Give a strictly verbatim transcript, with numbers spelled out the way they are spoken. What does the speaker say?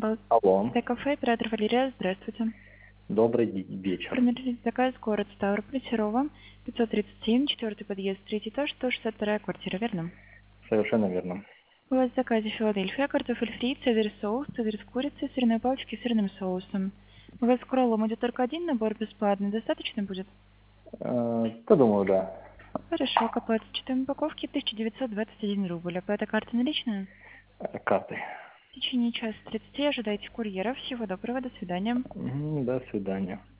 Алло. Балтийское кафе, оператор Валерия, здравствуйте. Добрый ди- вечер. Промерить заказ, город Ставрополь, Серова, пятьсот тридцать семь, четвертый подъезд, третий этаж, сто шестьдесят вторая квартира, верно? Совершенно верно. У вас в заказе Филадельфия, картофель фри, цезарь соус, цезарь с курицей, сырные палочки с сырным соусом. У вас с кроллом идет только один набор бесплатный, достаточно будет? Э, да, думаю, да. Хорошо, к оплате читаем упаковки тысяча девятьсот двадцать один рубль. Оплата карты наличная? Э, Карты. В течение часа тридцати ожидайте курьера. Всего доброго, до свидания. Мгм, До свидания.